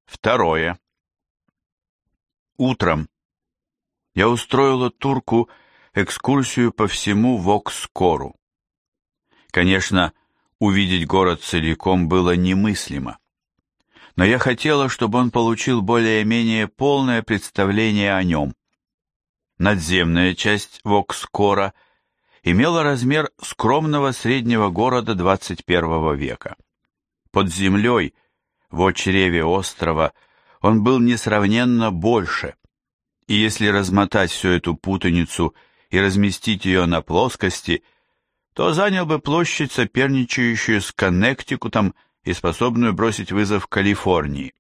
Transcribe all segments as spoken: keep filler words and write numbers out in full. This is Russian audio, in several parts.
Второе. Утром я устроила турку экскурсию по всему Вокскору. Конечно, увидеть город целиком было немыслимо, но я хотела, чтобы он получил более-менее полное представление о нем. Надземная часть Вокскора имела размер скромного среднего города двадцать первого века. Под землей, в чреве острова, он был несравненно больше, и если размотать всю эту путаницу и разместить ее на плоскости, то занял бы площадь, соперничающую с Коннектикутом и способную бросить вызов Калифорнии.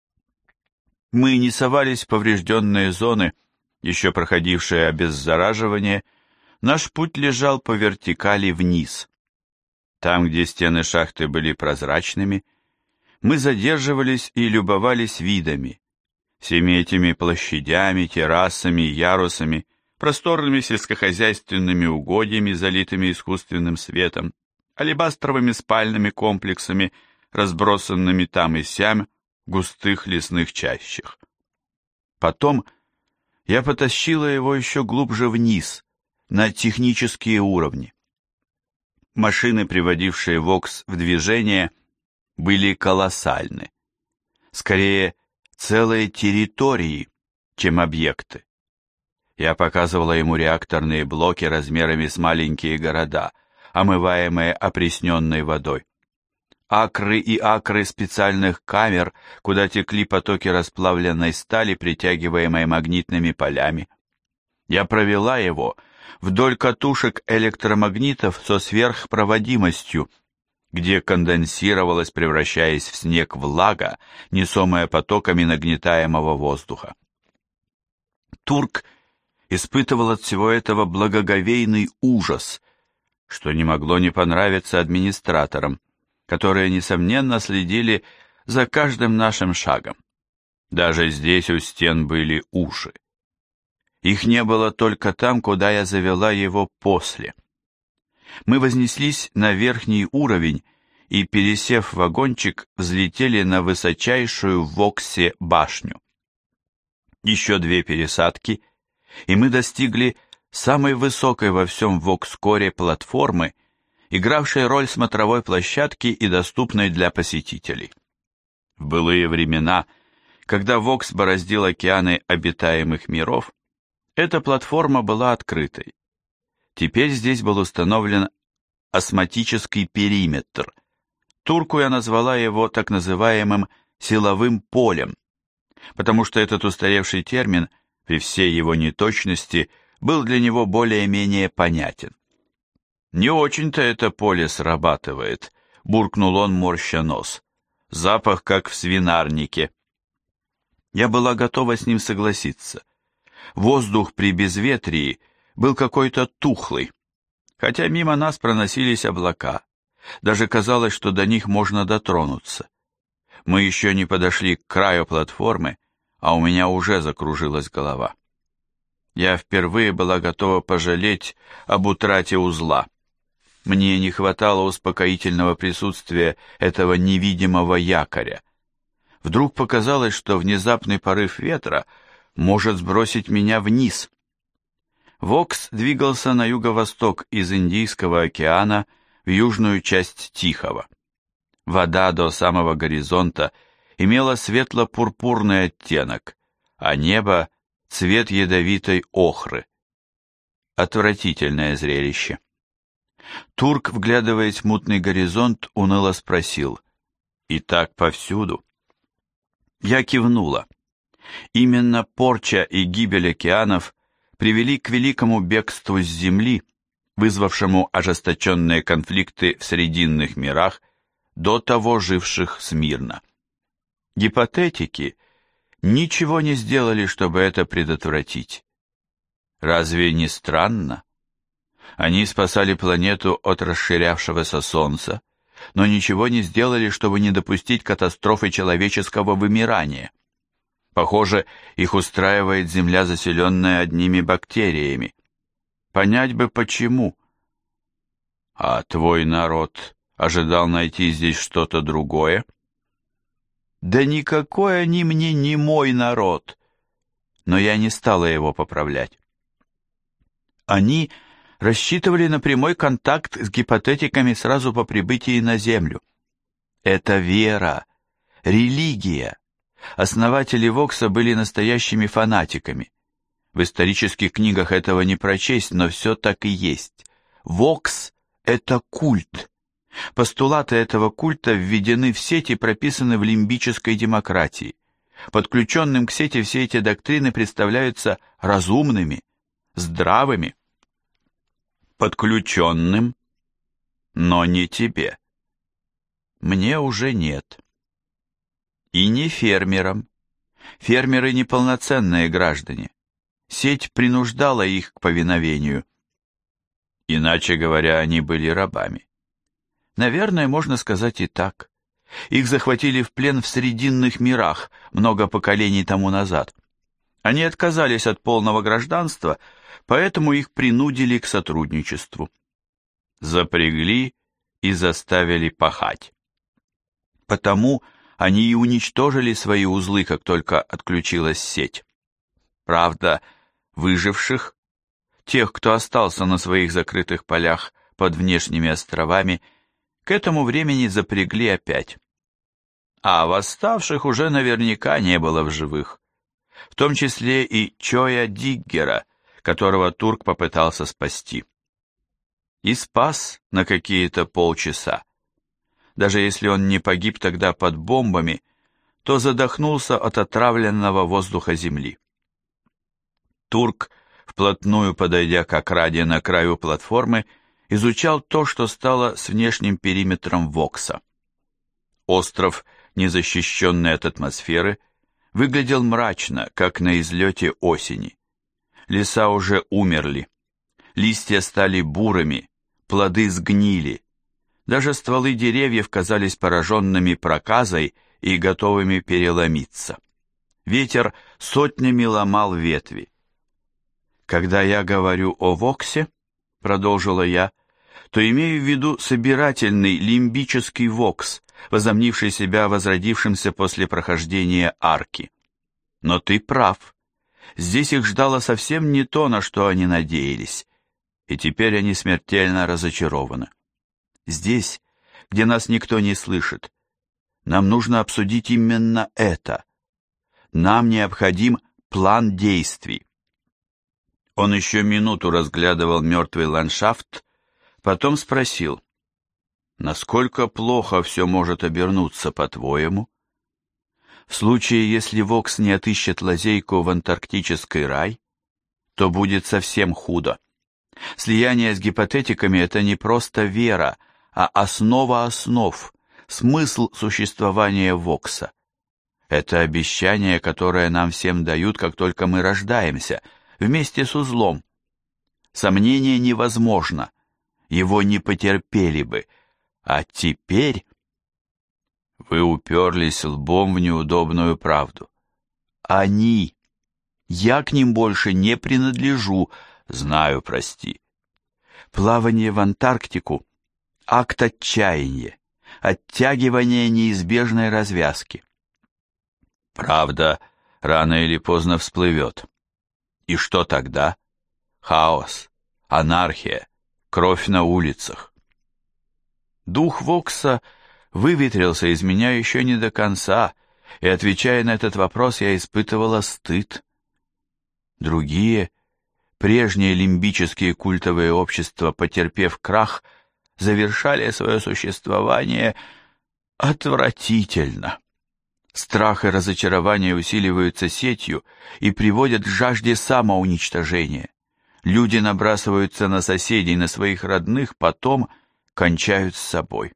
Мы не совались в поврежденные зоны, еще проходившие обеззараживание, наш путь лежал по вертикали вниз. Там, где стены шахты были прозрачными, мы задерживались и любовались видами, всеми этими площадями, террасами, ярусами, просторными сельскохозяйственными угодьями, залитыми искусственным светом, алебастровыми спальными комплексами, разбросанными там и сям в густых лесных чащах. Потом я потащила его еще глубже вниз, на технические уровни. Машины, приводившие Вокс в движение, были колоссальны. Скорее, целые территории, чем объекты. Я показывала ему реакторные блоки размерами с маленькие города, омываемые опресненной водой. Акры и акры специальных камер, куда текли потоки расплавленной стали, притягиваемой магнитными полями. Я провела его вдоль катушек электромагнитов со сверхпроводимостью, где конденсировалась, превращаясь в снег, влага, несомая потоками нагнетаемого воздуха. Турк испытывал от всего этого благоговейный ужас, что не могло не понравиться администраторам, которые, несомненно, следили за каждым нашим шагом. Даже здесь у стен были уши. Их не было только там, куда я завела его после. Мы вознеслись на верхний уровень и, пересев в вагончик, взлетели на высочайшую в Воксе башню. Еще две пересадки, и мы достигли самой высокой во всем Вокскоре платформы, игравшей роль смотровой площадки и доступной для посетителей. В былые времена, когда Вокс бороздил океаны обитаемых миров, эта платформа была открытой. Теперь здесь был установлен осмотический периметр. Турку я назвала его так называемым силовым полем, потому что этот устаревший термин, при всей его неточности, был для него более-менее понятен. «Не очень-то это поле срабатывает», — буркнул он, морща нос. «Запах, как в свинарнике». Я была готова с ним согласиться. Воздух при безветрии был какой-то тухлый, хотя мимо нас проносились облака. Даже казалось, что до них можно дотронуться. Мы еще не подошли к краю платформы, а у меня уже закружилась голова. Я впервые была готова пожалеть об утрате узла. Мне не хватало успокоительного присутствия этого невидимого якоря. Вдруг показалось, что внезапный порыв ветра может сбросить меня вниз. Вокс двигался на юго-восток из Индийского океана в южную часть Тихого. Вода до самого горизонта имела светло-пурпурный оттенок, а небо — цвет ядовитой охры. Отвратительное зрелище. Турк, вглядываясь в мутный горизонт, уныло спросил: «И так повсюду?» Я кивнула. Именно порча и гибель океанов привели к великому бегству с Земли, вызвавшему ожесточенные конфликты в срединных мирах, до того живших смирно. Гипотетики ничего не сделали, чтобы это предотвратить. Разве не странно? Они спасали планету от расширявшегося Солнца, но ничего не сделали, чтобы не допустить катастрофы человеческого вымирания. Похоже, их устраивает Земля, заселенная одними бактериями. Понять бы почему. А твой народ ожидал найти здесь что-то другое? Да никакой они мне не мой народ. Но я не стала его поправлять. Они рассчитывали на прямой контакт с гипотетиками сразу по прибытии на Землю. Это вера, религия. Основатели Вокса были настоящими фанатиками. В исторических книгах этого не прочесть, но все так и есть. Вокс – это культ. Постулаты этого культа введены в сеть и прописаны в лимбической демократии. Подключенным к сети все эти доктрины представляются разумными, здравыми. Подключенным, но не тебе. Мне уже нет. И не фермерам. Фермеры неполноценные граждане. Сеть принуждала их к повиновению. Иначе говоря, они были рабами. Наверное, можно сказать и так. Их захватили в плен в Срединных мирах много поколений тому назад. Они отказались от полного гражданства, поэтому их принудили к сотрудничеству. Запрягли и заставили пахать. Потому они и уничтожили свои узлы, как только отключилась сеть. Правда, выживших, тех, кто остался на своих закрытых полях под внешними островами, к этому времени запрягли опять. А восставших уже наверняка не было в живых, в том числе и Чоя Диггера, которого турк попытался спасти. И спас на какие-то полчаса. Даже если он не погиб тогда под бомбами, то задохнулся от отравленного воздуха земли. Турк, вплотную подойдя к ограде на краю платформы, изучал то, что стало с внешним периметром Вокса. Остров, незащищенный от атмосферы, выглядел мрачно, как на излете осени. Леса уже умерли, листья стали бурыми, плоды сгнили. Даже стволы деревьев казались пораженными проказой и готовыми переломиться. Ветер сотнями ломал ветви. «Когда я говорю о Воксе, — продолжила я, — то имею в виду собирательный лимбический Вокс, возомнивший себя возродившимся после прохождения арки. Но ты прав. Здесь их ждало совсем не то, на что они надеялись, и теперь они смертельно разочарованы. Здесь, где нас никто не слышит, нам нужно обсудить именно это. Нам необходим план действий». Он еще минуту разглядывал мертвый ландшафт, потом спросил: «Насколько плохо все может обернуться, по-твоему?» «В случае, если Вокс не отыщет лазейку в антарктический рай, то будет совсем худо. Слияние с гипотетиками — это не просто вера, а основа основ, смысл существования Вокса. Это обещание, которое нам всем дают, как только мы рождаемся, вместе с узлом. Сомнение невозможно, его не потерпели бы. А теперь вы уперлись лбом в неудобную правду. Они. Я к ним больше не принадлежу, знаю, прости. Плавание в Антарктику — акт отчаяния, оттягивание неизбежной развязки. Правда, рано или поздно всплывет. И что тогда? Хаос, анархия, кровь на улицах. Дух Вокса выветрился из меня еще не до конца, и, отвечая на этот вопрос, я испытывала стыд. Другие, прежние лимбические культовые общества, потерпев крах, завершали свое существование отвратительно. Страх и разочарование усиливаются сетью и приводят к жажде самоуничтожения. Люди набрасываются на соседей, на своих родных, потом кончают с собой.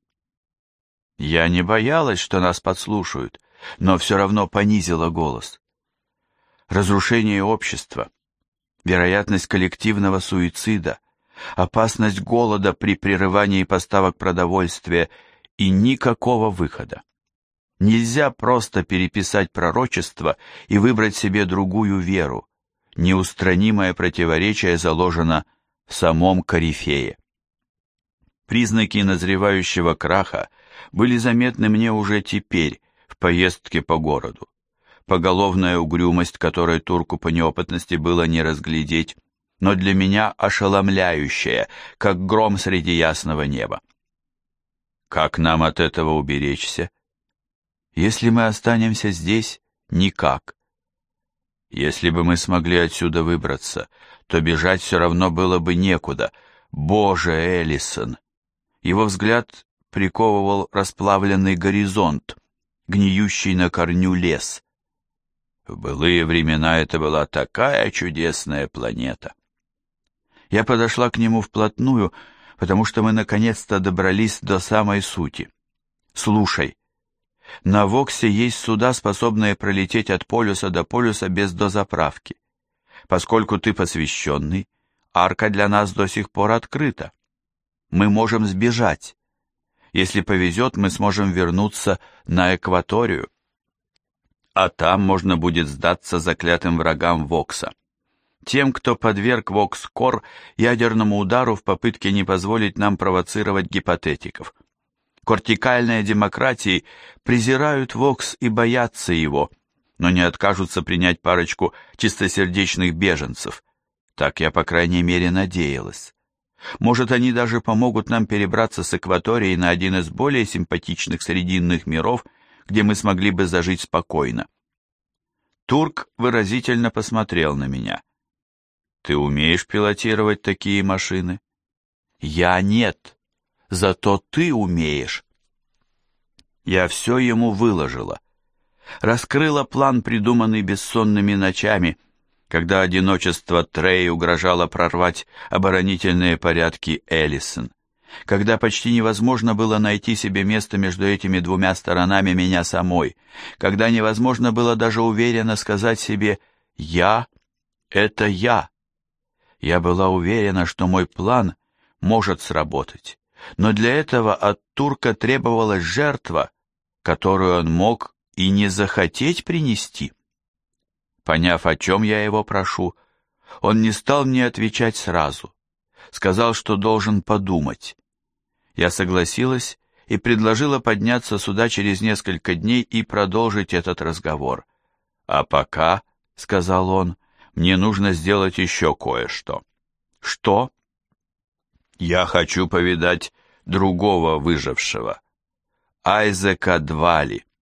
Я не боялась, что нас подслушают, но все равно понизила голос. Разрушение общества, вероятность коллективного суицида, опасность голода при прерывании поставок продовольствия и никакого выхода. Нельзя просто переписать пророчество и выбрать себе другую веру. Неустранимое противоречие заложено в самом корифее. Признаки назревающего краха были заметны мне уже теперь, в поездке по городу. Поголовная угрюмость, которой турку по неопытности было не разглядеть, но для меня ошеломляющая, как гром среди ясного неба. Как нам от этого уберечься? Если мы останемся здесь, никак. Если бы мы смогли отсюда выбраться, то бежать все равно было бы некуда. Боже, Эллисон! Его взгляд приковывал расплавленный горизонт, гниющий на корню лес. В былые времена это была такая чудесная планета. Я подошла к нему вплотную, потому что мы наконец-то добрались до самой сути. Слушай, на Воксе есть суда, способные пролететь от полюса до полюса без дозаправки. Поскольку ты посвященный, арка для нас до сих пор открыта. Мы можем сбежать. Если повезет, мы сможем вернуться на экваторию. А там можно будет сдаться заклятым врагам Вокса. Тем, кто подверг Вокс-Кор ядерному удару в попытке не позволить нам провоцировать гипотетиков. Кортикальные демократии презирают Вокс и боятся его, но не откажутся принять парочку чистосердечных беженцев. Так я, по крайней мере, надеялась. Может, они даже помогут нам перебраться с экватории на один из более симпатичных срединных миров, где мы смогли бы зажить спокойно. Турк выразительно посмотрел на меня. «Ты умеешь пилотировать такие машины?» «Я нет, зато ты умеешь». Я все ему выложила. Раскрыла план, придуманный бессонными ночами, когда одиночество Трей угрожало прорвать оборонительные порядки Эллисон, когда почти невозможно было найти себе место между этими двумя сторонами меня самой, когда невозможно было даже уверенно сказать себе «я — это я». Я была уверена, что мой план может сработать, но для этого от турка требовалась жертва, которую он мог и не захотеть принести. Поняв, о чем я его прошу, он не стал мне отвечать сразу. Сказал, что должен подумать. Я согласилась и предложила подняться сюда через несколько дней и продолжить этот разговор. «А пока, — сказал он, — мне нужно сделать еще кое-что». «Что?» «Я хочу повидать другого выжившего, Айзека Двали».